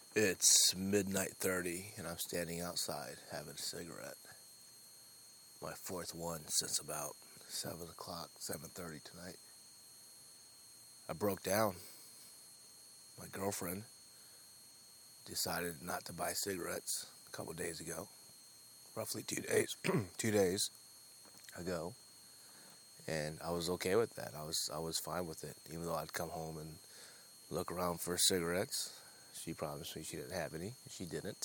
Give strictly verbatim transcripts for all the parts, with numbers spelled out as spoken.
It's midnight thirty, and I'm standing outside having a cigarette. My fourth one since about seven o'clock, seven thirty tonight. I broke down. My girlfriend decided not to buy cigarettes a couple days ago, roughly two days, two days ago, and I was okay with that. I was I was fine with it, even though I'd come home and look around for cigarettes. She promised me she didn't have any. She didn't.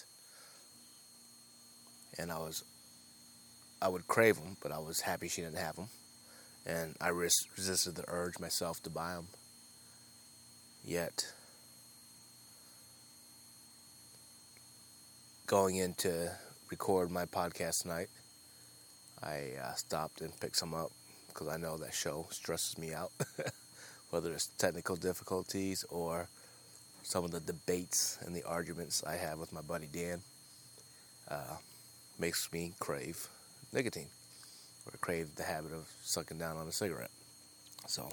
And I was, I would crave them, but I was happy she didn't have them. And I res- resisted the urge myself to buy them. Yet, going in to record my podcast tonight, I uh, stopped and picked some up because I know that show stresses me out. Whether it's technical difficulties or some of the debates and the arguments I have with my buddy Dan, uh, makes me crave nicotine or crave the habit of sucking down on a cigarette. So,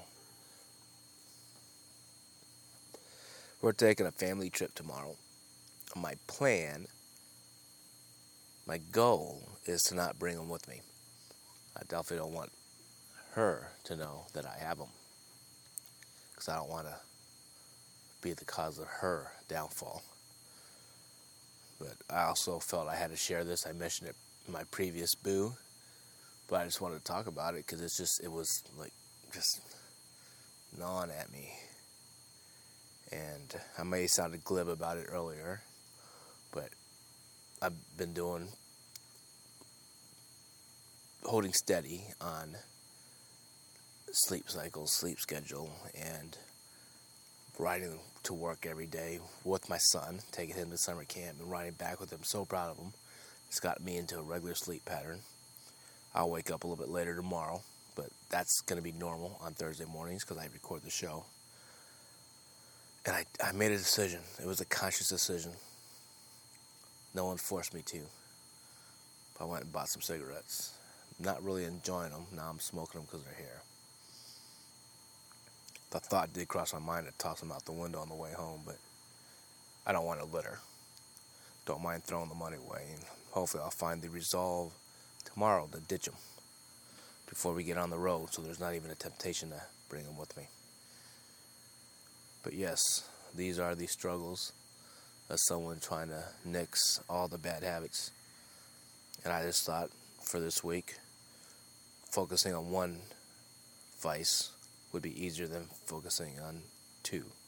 we're taking a family trip tomorrow. My plan, my goal is to not bring them with me. I definitely don't want her to know that I have them because I don't want to be the cause of her downfall. But I also felt I had to share this. I mentioned it in my previous boo, but I just wanted to talk about it because it's just, it was like just gnawing at me. And I may have sounded glib about it earlier, but I've been doing, holding steady on sleep cycles, sleep schedule, and riding to work every day with my son, taking him to summer camp and riding back with him. So proud of him. It's got me into a regular sleep pattern. I'll wake up a little bit later tomorrow, but that's going to be normal on Thursday mornings because I record the show. And I, I made a decision. It was a conscious decision. No one forced me to. I went and bought some cigarettes. Not really enjoying them. Now I'm smoking them because they're here. The thought did cross my mind to toss them out the window on the way home, but I don't want to litter. Don't mind throwing the money away, and hopefully I'll find the resolve tomorrow to ditch them before we get on the road, so there's not even a temptation to bring them with me. But yes, these are the struggles of someone trying to nix all the bad habits. And I just thought for this week, focusing on one vice would be easier than focusing on two.